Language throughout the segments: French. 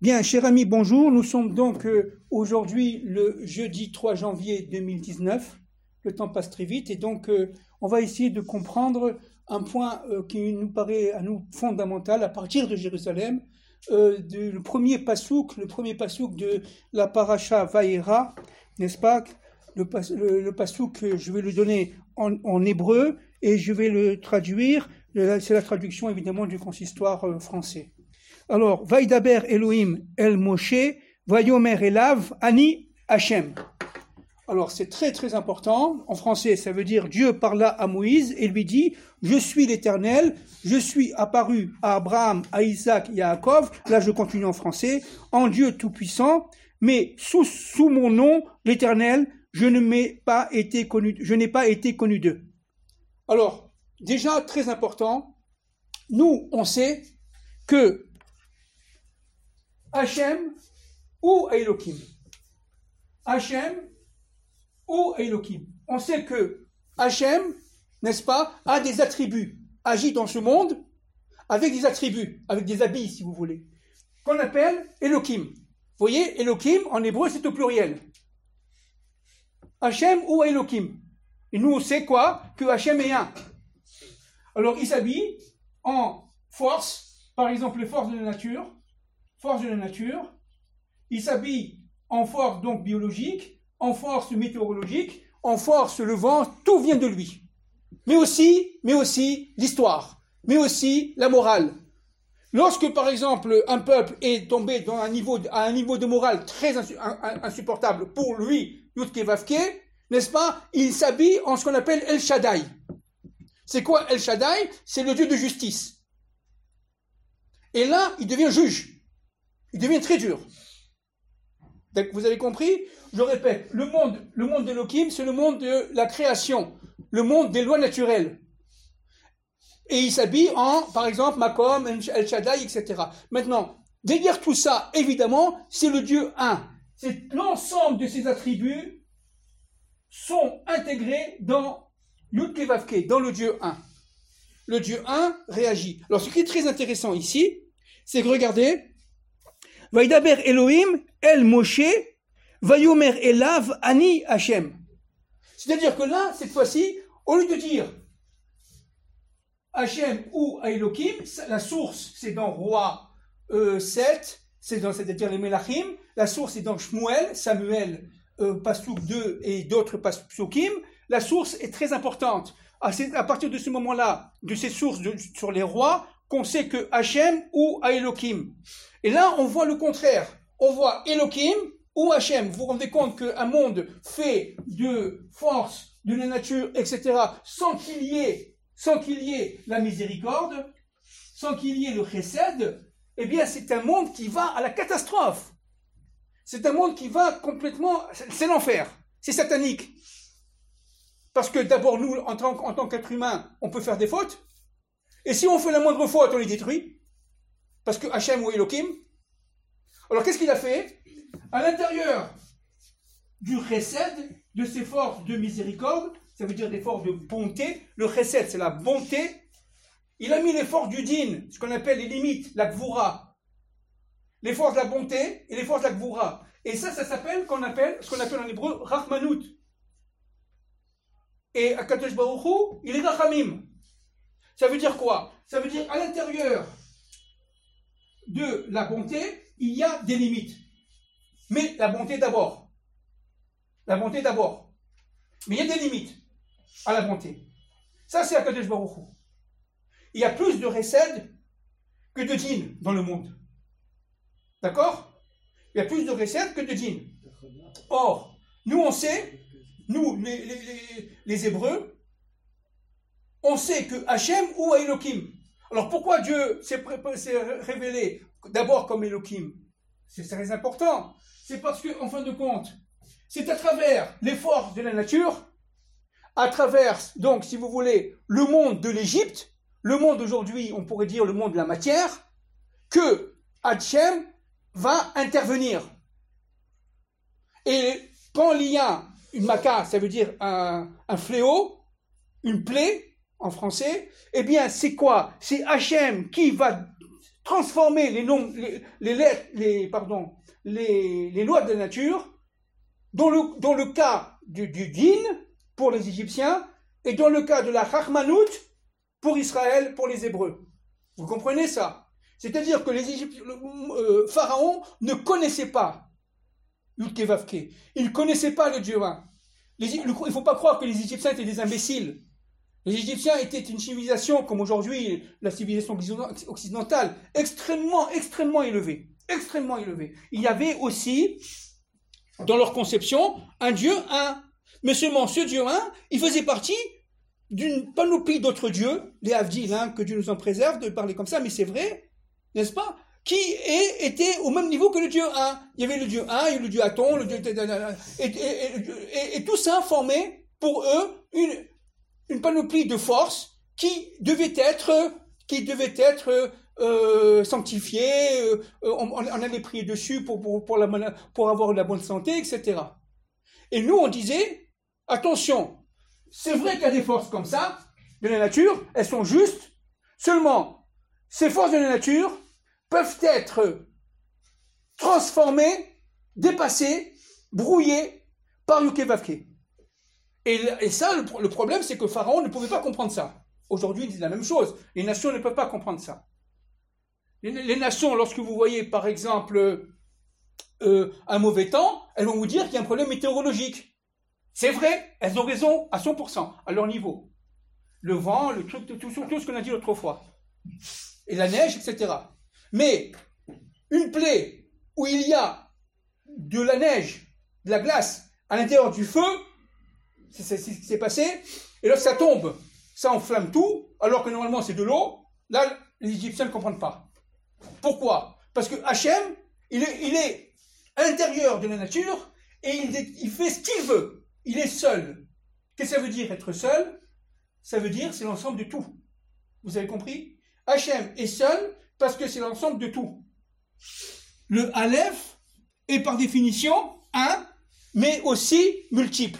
Bien, chers amis, bonjour. Nous sommes donc aujourd'hui le jeudi 3 janvier 2019. Le temps passe très vite et donc on va essayer de comprendre un point qui nous paraît à nous fondamental à partir de Jérusalem, le premier pasouk de la paracha Vaïra, n'est-ce pas? Le pasouk, je vais le donner en hébreu et je vais le traduire. C'est la traduction évidemment du consistoire français. Alors, Vaïdaber Elohim El Moshe, Vayomer Elav Ani Hachem. Alors, c'est très très important. En français, ça veut dire Dieu parla à Moïse et lui dit: je suis l'Éternel, je suis apparu à Abraham, à Isaac et à Jacob. Là, je continue en français. En Dieu Tout-Puissant, mais sous mon nom, l'Éternel, je n'ai pas été connu d'eux. Alors, déjà, très important, nous, on sait que Hachem ou Elohim. Hachem ou Elohim. On sait que Hachem, n'est-ce pas, a des attributs, agit dans ce monde avec des attributs, avec des habits, si vous voulez, qu'on appelle Elohim. Vous voyez, Elohim, en hébreu, c'est au pluriel. Hachem ou Elohim. Et nous, on sait quoi? Que Hachem est un. Alors, il s'habille en force, par exemple, les forces de la nature. Il s'habille en force donc biologique, en force météorologique, en force le vent, tout vient de lui. Mais aussi l'histoire, mais aussi la morale. Lorsque par exemple un peuple est tombé à un niveau de morale très insupportable pour lui, Yudke Vavke, n'est-ce pas, il s'habille en ce qu'on appelle El Shaddai. C'est quoi El Shaddai? C'est le Dieu de justice. Et là, il devient juge. Il devient très dur. Donc, vous avez compris? Je répète, le monde d'Elohim, c'est le monde de la création, le monde des lois naturelles. Et il s'habille en, par exemple, Makom, El Shaddai, etc. Maintenant, derrière tout ça, évidemment, c'est le Dieu un. C'est l'ensemble de ses attributs sont intégrés dans Yudke Vavke, dans le Dieu un. Le Dieu un réagit. Alors, ce qui est très intéressant ici, c'est que regardez, Vaïdaber Elohim El Moshe, Vayomer Elav Ani Hachem. C'est-à-dire que là, cette fois-ci, au lieu de dire Hachem ou Elohim, la source, c'est dans Roi 7, c'est-à-dire les Melachim, la source est dans Shmuel, Samuel, Pasouk 2 et d'autres Pasukim. La source est très importante. À partir de ce moment-là, de ces sources sur les rois, qu'on sait que Hachem ou Elohim. Et là, on voit le contraire. On voit Elohim ou Hachem. Vous vous rendez compte qu'un monde fait de force, de la nature, etc., sans qu'il y ait la miséricorde, sans qu'il y ait le chesed, eh bien, c'est un monde qui va à la catastrophe. C'est un monde qui va complètement... C'est l'enfer. C'est satanique. Parce que d'abord, nous, en tant qu'être humain, on peut faire des fautes. Et si on fait la moindre faute, on les détruit. Parce que Hachem ou Elohim. Alors qu'est-ce qu'il a fait? À l'intérieur du chesed, de ses forces de miséricorde, ça veut dire des forces de bonté, le chesed c'est la bonté, il a mis les forces du din, ce qu'on appelle les limites, la gvura. Les forces de la bonté et les forces de la gvura. Et ça s'appelle ce qu'on appelle en hébreu rachmanut. Et Akadosh Baruch Hu, il est rachamim. Ça veut dire quoi? Ça veut dire à l'intérieur de la bonté, il y a des limites. Mais la bonté d'abord. La bonté d'abord. Mais il y a des limites à la bonté. Ça, c'est Akadosh Baruch Hu. Il y a plus de chesed que de din dans le monde. D'accord? Il y a plus de chesed que de din. Or, nous on sait, nous les Hébreux, on sait que Hachem ou Elohim. Alors pourquoi Dieu s'est révélé d'abord comme Elohim? C'est très important. C'est parce que, en fin de compte, c'est à travers les forces de la nature, à travers, donc, si vous voulez, le monde de l'Égypte, le monde d'aujourd'hui, on pourrait dire le monde de la matière, que Hachem va intervenir. Et quand il y a une maca, ça veut dire un fléau, une plaie, en français, eh bien, c'est quoi? C'est Hachem qui va transformer les lettres, les lois de la nature dans le cas du din pour les Égyptiens et dans le cas de la Chachmanout pour Israël, pour les Hébreux. Vous comprenez ça? C'est-à-dire que Pharaon ne connaissait pas Yud-Ké Vav-Ké. Il ne connaissait pas le Dieu 1. Il ne faut pas croire que les Égyptiens étaient des imbéciles. Les Égyptiens étaient une civilisation, comme aujourd'hui la civilisation occidentale, extrêmement, extrêmement élevée. Extrêmement élevée. Il y avait aussi, dans leur conception, un Dieu 1. Mais seulement ce Dieu 1, il faisait partie d'une panoplie d'autres dieux, les Avdil, que Dieu nous en préserve de parler comme ça, mais c'est vrai, n'est-ce pas? Qui étaient au même niveau que le Dieu 1. Il y avait le Dieu 1, il y a le Dieu Aton, le Dieu... Et tout ça formait pour eux une panoplie de forces qui devait être sanctifiée, on allait prier dessus pour avoir la bonne santé, etc. Et nous, on disait, attention, c'est vrai qu'il y a des forces comme ça, de la nature, elles sont justes, seulement, ces forces de la nature peuvent être transformées, dépassées, brouillées par Yud-Ké Vav-Ké. Et ça, le problème, c'est que Pharaon ne pouvait pas comprendre ça. Aujourd'hui, ils disent la même chose. Les nations ne peuvent pas comprendre ça. Les nations, lorsque vous voyez, par exemple, un mauvais temps, elles vont vous dire qu'il y a un problème météorologique. C'est vrai, elles ont raison à 100%, à leur niveau. Le vent, le truc, tout ce qu'on a dit l'autre fois. Et la neige, etc. Mais une plaie où il y a de la neige, de la glace, à l'intérieur du feu, c'est ce qui s'est passé, et là ça tombe, ça enflamme tout, alors que normalement c'est de l'eau, là les Égyptiens ne comprennent pas. Pourquoi? Parce que Hachem, il est à l'intérieur de la nature, et il fait ce qu'il veut. Il est seul. Qu'est-ce que ça veut dire être seul? Ça veut dire c'est l'ensemble de tout. Vous avez compris? Hachem est seul parce que c'est l'ensemble de tout. Le Aleph est par définition un, mais aussi multiple.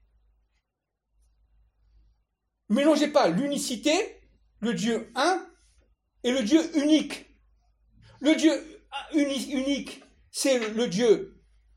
Ne mélangez pas l'unicité, le Dieu un, et le Dieu unique. Le Dieu unique, c'est le Dieu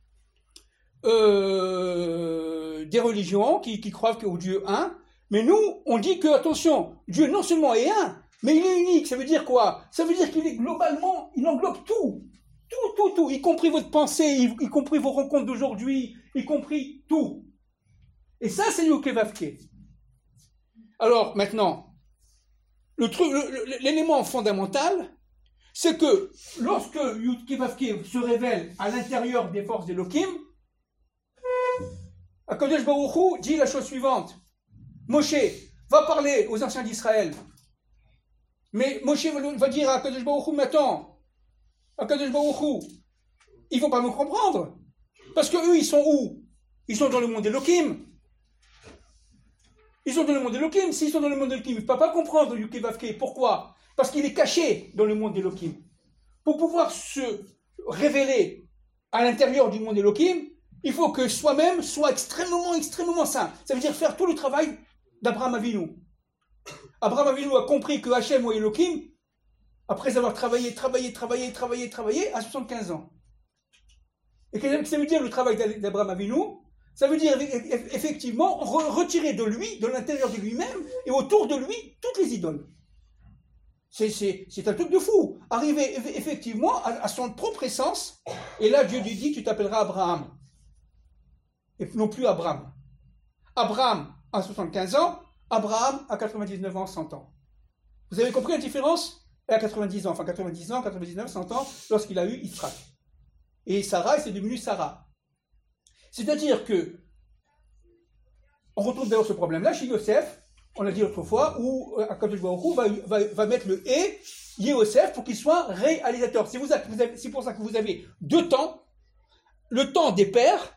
des religions qui croient au Dieu un, mais nous, on dit que, attention, Dieu non seulement est un, mais il est unique. Ça veut dire quoi? Ça veut dire qu'il est globalement, il englobe tout, y compris votre pensée, y compris vos rencontres d'aujourd'hui, y compris tout. Et ça, c'est Yud-Ké Vav-Ké. Alors, maintenant, l'élément fondamental, c'est que lorsque Yud-Ké Vav-Ké se révèle à l'intérieur des forces d'Elohim, Akadosh Baruch Hu dit la chose suivante. Moshe va parler aux anciens d'Israël. Mais Moshe va dire à Akadosh Baruch Hu, mais attends, Akadosh Baruch Hu, ils ne vont pas me comprendre. Parce que eux, ils sont où? Ils sont dans le monde d'Elohim. Ils sont dans le monde d'Elohim. S'ils sont dans le monde d'Elohim, ils ne peuvent pas comprendre Yud-Ké Vav-Ké. Pourquoi? Parce qu'il est caché dans le monde d'Elohim. Pour pouvoir se révéler à l'intérieur du monde d'Elohim, il faut que soi-même soit extrêmement, extrêmement saint. Ça veut dire faire tout le travail d'Abraham Avinu. Abraham Avinu a compris que Hachem ou Elohim, après avoir travaillé à 75 ans. Et qu'est-ce que ça veut dire le travail d'Abraham Avinu? Ça veut dire effectivement retirer de lui, de l'intérieur de lui-même, et autour de lui, toutes les idoles. C'est un truc de fou. Arriver effectivement à son propre essence, et là Dieu lui dit, tu t'appelleras Abraham. Et non plus Abraham. Abraham à 75 ans, Abraham à 99 ans, 100 ans. Vous avez compris la différence? Et à 90 ans, 99, 100 ans, lorsqu'il a eu Yitzhak. Et Sarah, c'est devenu Sarah. C'est-à-dire que, on retrouve d'ailleurs ce problème-là chez Yosef, on l'a dit autrefois, où Akadosh Baruch Hu va mettre le et Yosef pour qu'il soit réalisateur. C'est pour ça que vous avez deux temps, le temps des pères,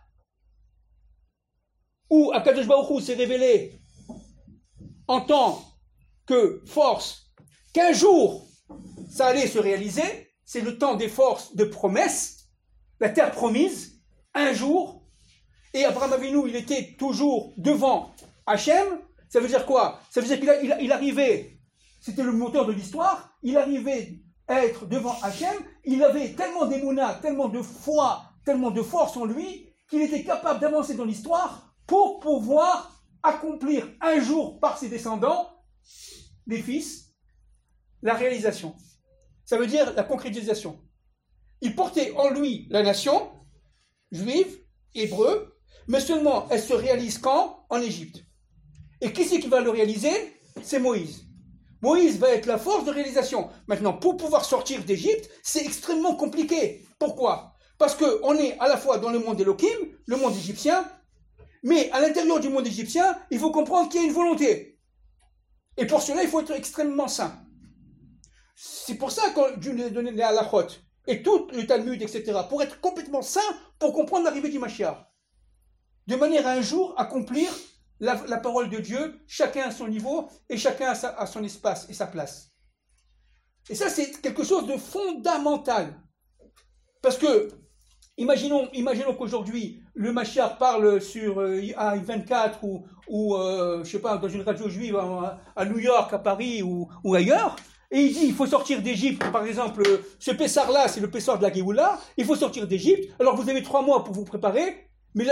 où Akadosh Baruch Hu s'est révélé en tant que force, qu'un jour ça allait se réaliser, c'est le temps des forces de promesse, la terre promise, un jour, et Abraham Avinu, il était toujours devant Hachem. Ça veut dire quoi? Ça veut dire qu'il arrivait, c'était le moteur de l'histoire, il arrivait être devant Hachem, il avait tellement d'émouna, tellement de foi, tellement de force en lui, qu'il était capable d'avancer dans l'histoire pour pouvoir accomplir un jour par ses descendants, les fils, la réalisation. Ça veut dire la concrétisation. Il portait en lui la nation, juive, hébreu, mais seulement elle se réalise quand? En Égypte. Et qui c'est qui va le réaliser? C'est Moïse. Moïse va être la force de réalisation. Maintenant, pour pouvoir sortir d'Égypte, c'est extrêmement compliqué. Pourquoi? Parce qu'on est à la fois dans le monde Elohim, le monde égyptien, mais à l'intérieur du monde égyptien, il faut comprendre qu'il y a une volonté. Et pour cela, il faut être extrêmement saint. C'est pour ça que Dieu nous a donné les halachot, et tout le Talmud, etc., pour être complètement saint, pour comprendre l'arrivée du Mashiach. De manière à un jour accomplir la parole de Dieu, chacun à son niveau, et chacun à son espace et sa place. Et ça, c'est quelque chose de fondamental. Parce que, imaginons qu'aujourd'hui, le Mashiach parle sur A24 ou je sais pas, dans une radio juive à New York, à Paris ou ailleurs, et il dit, il faut sortir d'Égypte, par exemple, ce Pessar-là, c'est le Pessar de la Géoula, il faut sortir d'Égypte, alors vous avez 3 mois pour vous préparer, mais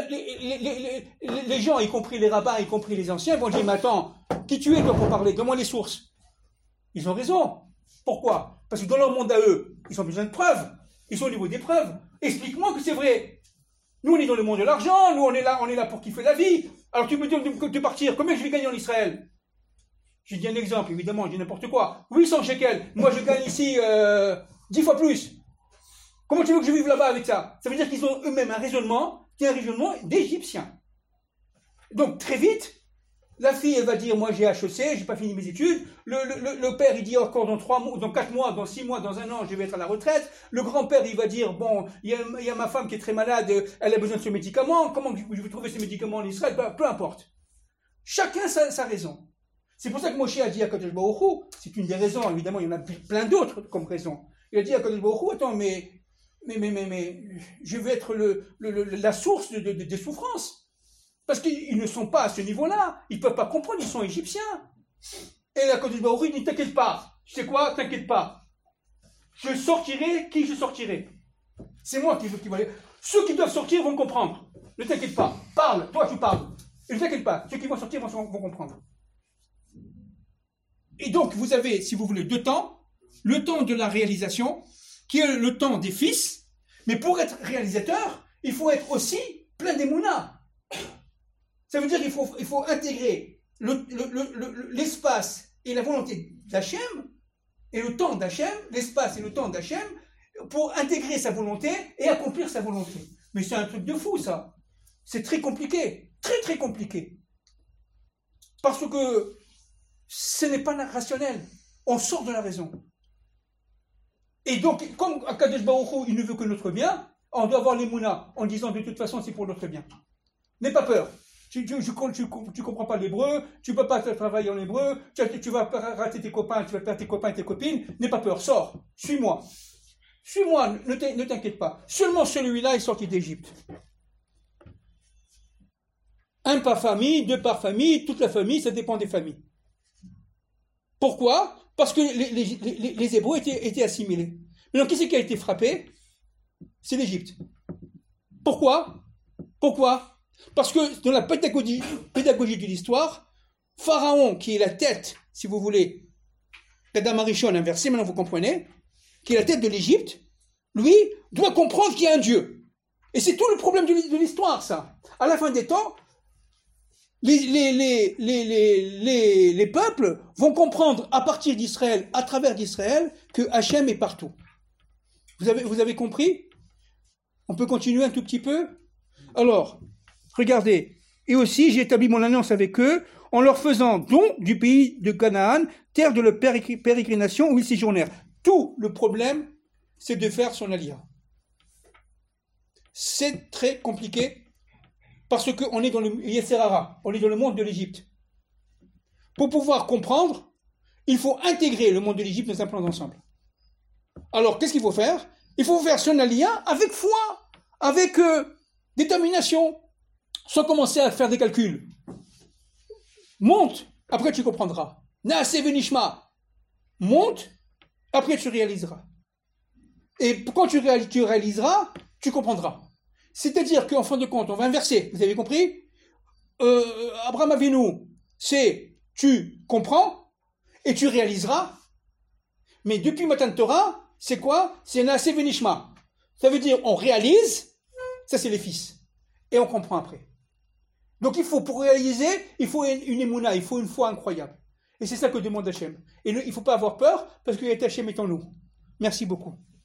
les gens, y compris les rabbins, y compris les anciens, vont dire, mais attends, qui tu es toi pour parler? Donne-moi les sources. Ils ont raison. Pourquoi? Parce que dans leur monde à eux, ils ont besoin de preuves. Ils sont au niveau des preuves. Explique-moi que c'est vrai. Nous, on est dans le monde de l'argent, nous, on est là pour kiffer la vie. Alors tu me dis de partir, combien je vais gagner en Israël? J'ai dit un exemple, évidemment, je dis n'importe quoi. 800 shekels. Moi, je gagne ici 10 fois plus. Comment tu veux que je vive là-bas avec ça? Ça veut dire qu'ils ont eux-mêmes un raisonnement qui est un raisonnement d'Égyptiens. Donc, très vite, la fille, elle va dire, moi j'ai HEC, j'ai pas fini mes études. Le père, il dit, encore dans 3 mois, dans 4 mois, dans 6 mois, dans 1 an, je vais être à la retraite. Le grand-père, il va dire, bon, il y a ma femme qui est très malade, elle a besoin de ce médicament. Comment je vais trouver ce médicament en Israël? Peu importe. Chacun sa raison. C'est pour ça que Moshe a dit à Kadosh Baruch Hu, c'est une des raisons, évidemment, il y en a plein d'autres comme raisons. Il a dit à Kadosh Baruch Hu, attends, mais je vais être la source des souffrances. Parce qu'ils ne sont pas à ce niveau-là. Ils ne peuvent pas comprendre, ils sont égyptiens. Et la Kadosh Baruch Hu dit, t'inquiète pas. Tu sais quoi? T'inquiète pas. Je sortirai qui je sortirai. C'est moi qui vais aller. Ceux qui doivent sortir vont comprendre. Ne t'inquiète pas. Parle, toi tu parles. Et ne t'inquiète pas. Ceux qui vont sortir vont comprendre. Et donc, vous avez, si vous voulez, 2 temps. Le temps de la réalisation, qui est le temps des fils. Mais pour être réalisateur, il faut être aussi plein d'émouna. Ça veut dire qu'il faut intégrer l'espace et la volonté d'Hachem, et le temps d'Hachem, l'espace et le temps d'Hachem, pour intégrer sa volonté et accomplir sa volonté. Mais c'est un truc de fou, ça. C'est très compliqué. Très, très compliqué. Parce que ce n'est pas rationnel. On sort de la raison. Et donc, comme Akadosh Baruch Hu, il ne veut que notre bien, on doit avoir les mounas en disant de toute façon c'est pour notre bien. N'aie pas peur. Tu comprends pas l'hébreu, tu peux pas travailler en hébreu, tu vas rater tes copains, tu vas perdre tes copains et tes copines. N'aie pas peur, sors, suis-moi. Suis-moi, ne t'inquiète pas. Seulement celui-là est sorti d'Égypte. 1 par famille, 2 par famille, toute la famille, ça dépend des familles. Pourquoi? Parce que les Hébreux étaient assimilés. Maintenant, qui c'est qui a été frappé? C'est l'Égypte. Pourquoi? Parce que dans la pédagogie de l'histoire, Pharaon, qui est la tête, si vous voulez, d'Adam Arishon inversé, maintenant vous comprenez, qui est la tête de l'Égypte, lui, doit comprendre qu'il y a un Dieu. Et c'est tout le problème de l'histoire, ça. À la fin des temps, les peuples vont comprendre à partir d'Israël, à travers d'Israël, que Hachem est partout. Vous avez compris? On peut continuer un tout petit peu? Alors, regardez. Et aussi, j'ai établi mon alliance avec eux en leur faisant don du pays de Canaan, terre de leur pérégrination où ils séjournèrent. Tout le problème, c'est de faire son alliance. C'est très compliqué parce qu'on est dans le Yesserara, on est dans le monde de l'Égypte. Pour pouvoir comprendre, il faut intégrer le monde de l'Égypte dans un plan d'ensemble. Alors, qu'est-ce qu'il faut faire? Il faut faire son alliance avec foi, avec détermination, sans commencer à faire des calculs. Monte, après tu comprendras. Naase venishma. Monte, après tu réaliseras. Et quand tu réaliseras, tu comprendras. C'est-à-dire qu'en fin de compte, on va inverser. Vous avez compris? Abraham Avinu, c'est tu comprends et tu réaliseras. Mais depuis Matan Torah, c'est quoi? C'est Naaseh Venishma. Ça veut dire on réalise, ça c'est les fils. Et on comprend après. Donc pour réaliser, il faut une émouna, il faut une foi incroyable. Et c'est ça que demande Hachem. Et il ne faut pas avoir peur, parce que Hachem est en nous. Merci beaucoup.